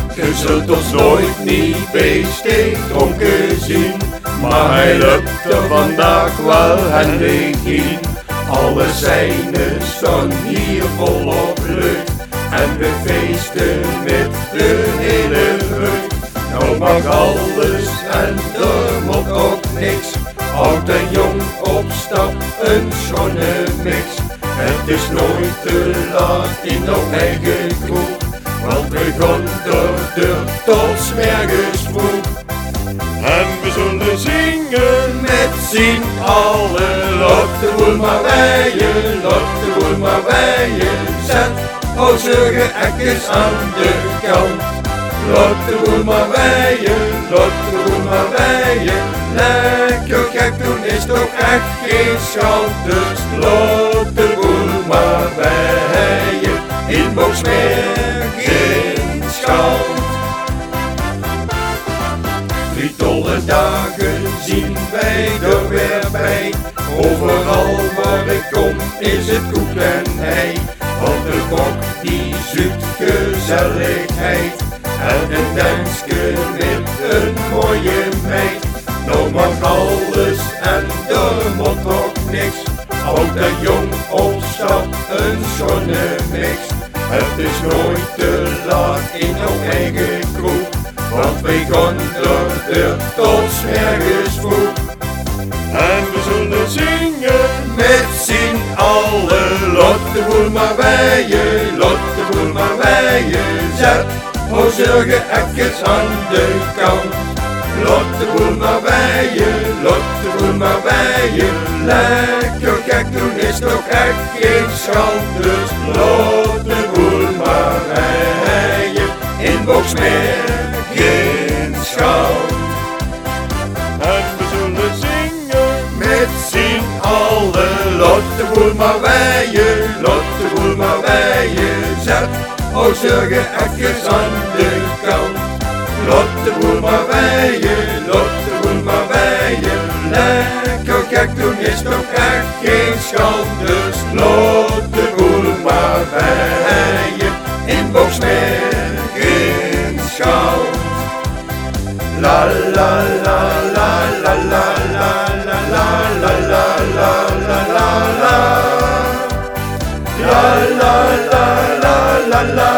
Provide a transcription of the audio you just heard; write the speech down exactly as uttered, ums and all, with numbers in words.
Je zult ons nooit niet beestig dronken zien, maar hij lukt er vandaag wel handig in. Alle seinen staan hier volop lucht en we feesten met de hele lucht. Nou mag alles en er moet ook niks, oud en jong op stap, een schone mix. Het is nooit te laat in ons eigen kroeg, want we gaan door de tot 's morgens vroeg. En we zullen zingen met z'n allen, laat de boel maar weien, laat de boel maar weien. Zet ozige ekkers aan de kant, laat de boel maar weien, laat de boel maar weien. Lekker gek doen is toch echt geen schand, dus laat de boel maar weien. In Boxmeer geen schand. Drie dolle dagen zien wij er weer bij, overal waar ik kom is het koek en hei. Want de bok die zoekt gezelligheid en een dansje met een mooie meid. Nou mag alles en er moet ook niks, oud en jong op stap, een schone mix. Het is nooit te laat in jouw eigen kroeg, want wij gaan door de tot 's morgens vroeg. En we zullen zingen met z'n allen, laat de boel maar weien, laat de boel maar weien. Zet ozige ekkers aan de kant, laat de boel maar weien, laat de boel maar weien. Lekker gek doen is toch echt geen schand, dus laat de boel maar weien. In Boxmeer geen schand. En we zullen zingen met z'n allen, laat de boel maar weien, laat de boel maar weien. Zet ozige ekkers aan de kant, laat de boel maar weien, laat de boel maar weien. Lekker gek doen is toch echt geen schand, dus laat de boel maar weien. In Boxmeer geen schand. La la la la la la la la la la la la la la la la la la la la